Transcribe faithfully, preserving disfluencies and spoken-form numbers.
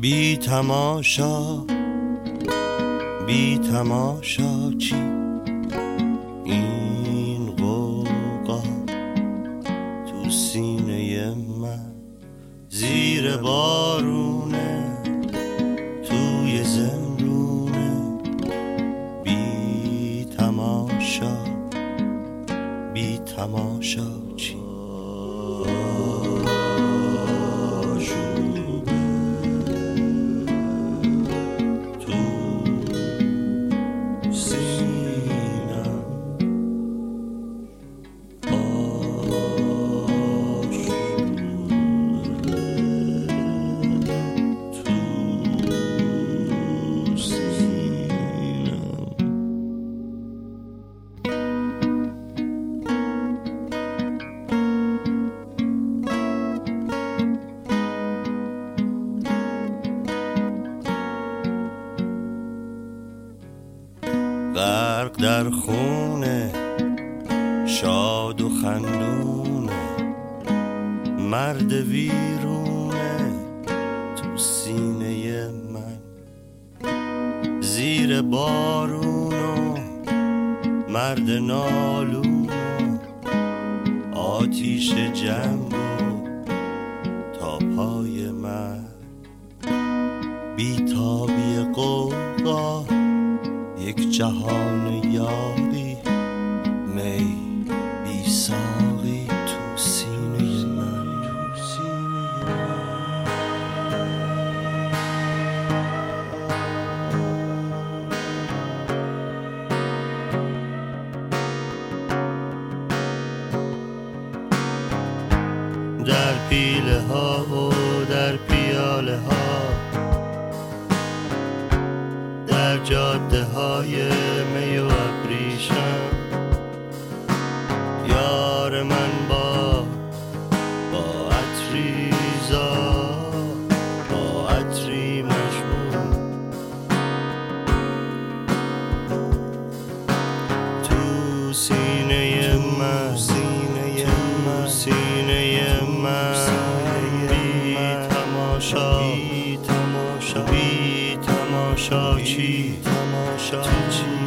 بی تماشا بی تماشا چی این غوغا تو سینه من زیر بارونه توی زندونه بی تماشا بی تماشا چی غرق در خونه شاد و خندونه مرد ویرونه تو سینه من زیر بارونو مرد نالونو آتیش جنگو تا پای من بیتابی قوقا یک جهان یاری می بی ساقی تو سینه من تو سینه من. در پیله ها و در پیاله ها در جاده های می و ابریشم یار من با با عطریزا با عطری مجموع تو سینه من سینه من سینه من بی تماشا بی تماشا بی تماشا چی تماشا چی